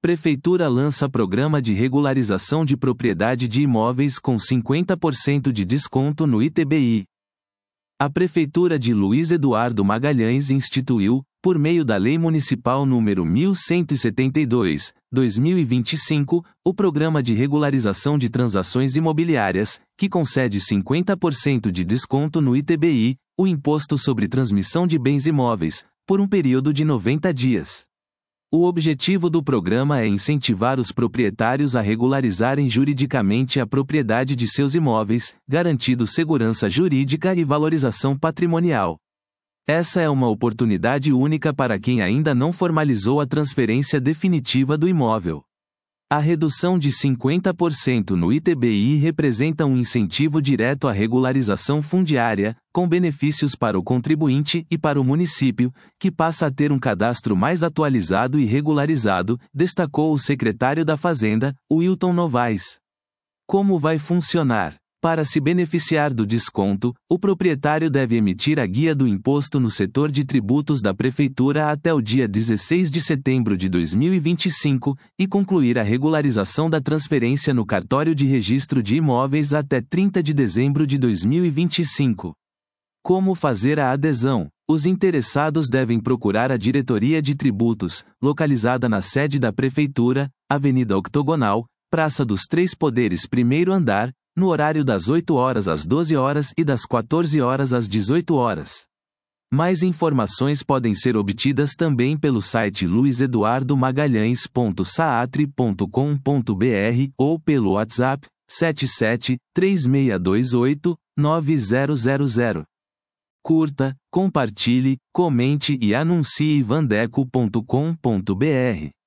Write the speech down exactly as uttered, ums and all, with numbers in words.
Prefeitura lança programa de regularização de propriedade de imóveis com cinquenta por cento de desconto no I T B I. A Prefeitura de Luiz Eduardo Magalhães instituiu, por meio da Lei Municipal número mil cento e setenta e dois, dois mil e vinte e cinco, o Programa de Regularização de Transações Imobiliárias, que concede cinquenta por cento de desconto no I T B I, o Imposto sobre Transmissão de Bens Imóveis, por um período de noventa dias. O objetivo do programa é incentivar os proprietários a regularizarem juridicamente a propriedade de seus imóveis, garantindo segurança jurídica e valorização patrimonial. Essa é uma oportunidade única para quem ainda não formalizou a transferência definitiva do imóvel. A redução de cinquenta por cento no I T B I representa um incentivo direto à regularização fundiária, com benefícios para o contribuinte e para o município, que passa a ter um cadastro mais atualizado e regularizado, destacou o secretário da Fazenda, Wilton Novaes. Como vai funcionar? Para se beneficiar do desconto, o proprietário deve emitir a guia do imposto no setor de tributos da Prefeitura até o dia dezesseis de setembro de dois mil e vinte e cinco e concluir a regularização da transferência no cartório de registro de imóveis até trinta de dezembro de dois mil e vinte e cinco. Como fazer a adesão? Os interessados devem procurar a Diretoria de Tributos, localizada na sede da Prefeitura, Avenida Octogonal, Praça dos Três Poderes, primeiro andar, no horário das oito horas às doze horas e das quatorze horas às dezoito horas. Mais informações podem ser obtidas também pelo site luiz eduardo magalhães ponto saatri ponto com ponto br ou pelo WhatsApp sete sete, três seis dois oito, nove zero zero zero. Curta, compartilhe, comente e anuncie vandeco ponto com ponto br.